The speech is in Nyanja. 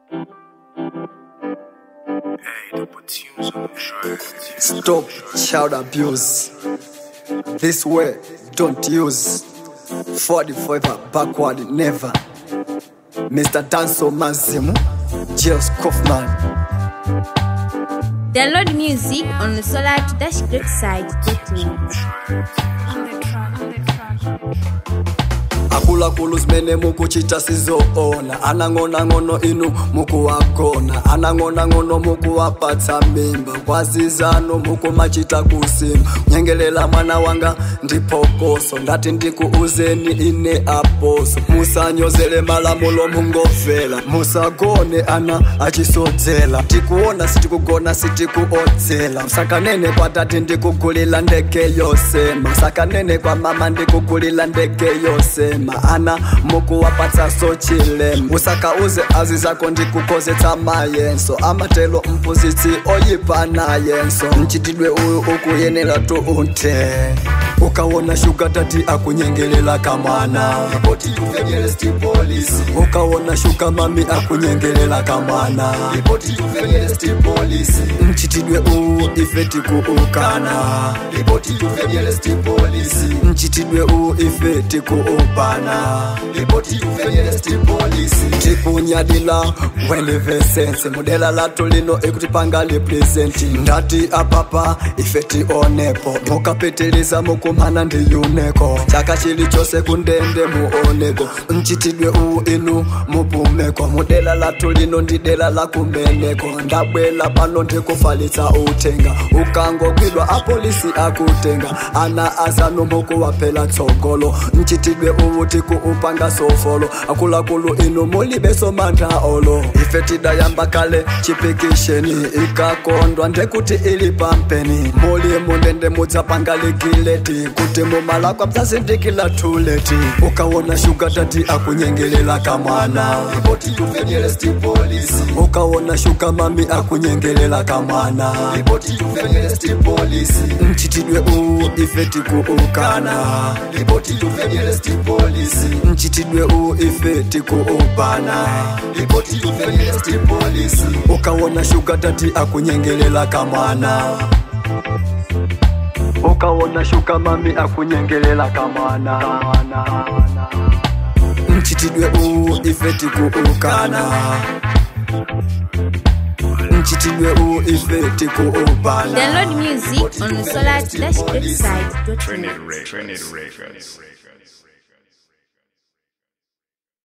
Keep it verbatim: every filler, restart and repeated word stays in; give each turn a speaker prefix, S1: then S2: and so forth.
S1: Stop child abuse. This way, don't use. forty forever, backward, never. Mister Danso Mazimu, James Kaufman.
S2: Download music on the Solar to Dash Great site.
S1: Akula kulus mene muku chita sizoona. Anangona ngono inu muku wakona. Anangona ngono muku wapata mimba. Kwa zizano muku machita kusimba. Nyengelela mwana wanga ndipokoso. Ndati ndiku uzeni ine aposo. Musa nyozele malamulo mungofela. Musa gone ana achisozela. Tikuona sitikugona sitikuozela. Msakanene kwa tati ndikugulila ndeke yosema. Msakanene kwa mama ndikugulila ndeke yosema. Ana muku wapata so chile. Usaka uze azi zako ndikukoze tamayenso. Amatelo mpuziti oyipana yenso. Mchitidwe uyu ukuyenela tu unte. Ukawona shuka tati akunyengelela kamana. Ripoti tufenyele sti polisi. Ukawona shuka mami akunyengelela kamana. Ripoti tufenyele sti polisi. Mchitidwe uyu ifeti kuukana. Ripoti tufenyele sti polisi. Mchitidwe uyu ifeti kuupana. Ripoti tufenyele sti polisi. Tikunyadila wendeve sense. Modela lato lino ekutipanga representi. Ndati apapa ifeti onepo. Moka peteliza moku kumana ndi yuneko. Chaka chili chose kundende muoneko. Mchitidwe uu inu mupumeko. Modela la tulino ndidela la kumeneko. Ndabwela pano ndikufalitsa utenga. Ukango kwidwa apolisi akutenga. Ana azano moku wapela tsogolo. Mchitidwe uu tiku upanga sofolo. Akula kulu inu mulibeso manda olo. Ifetida yamba kale chipikisheni. Ikakondwa ndekuti ili pampeni. Muli mundende mudzapanga ligileti. Kuti mumala kwa mtasi ndikila tuleti. Ukawona shuka tati akunyengelela kamana. Ripoti tufenyele sti polisi. Ukawona shuka mami akunyengelela kamana. Ripoti tufenyele sti polisi. Mchitidwe uu ifeti kuukana. Ripoti tufenyele sti polisi. Mchitidwe uu ifeti kuupana. Ripoti tufenyele sti polisi. Ukawona shuka tati akunyengelela kamana. Ukawona shuka mami akunyengelela kamana. Mchitidwe uu ifeti kuukana. Mchitidwe uu ifeti kuupana.
S2: Download music on the Solar to Dash Great site.
S3: Trinity Records.